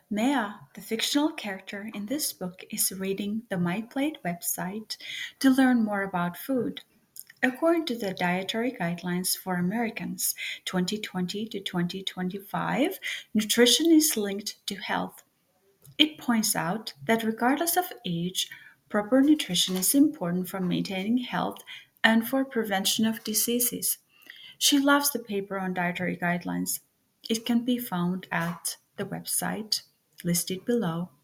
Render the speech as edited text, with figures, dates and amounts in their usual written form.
Mea, the fictional character in this book, is reading the My Plate website to learn more about food. According to the Dietary Guidelines for Americans 2020 to 2025, nutrition is linked to health. It points out that regardless of age, proper nutrition is important for maintaining health and for prevention of diseases. She loves the paper on dietary guidelines. It can be found at the website listed below.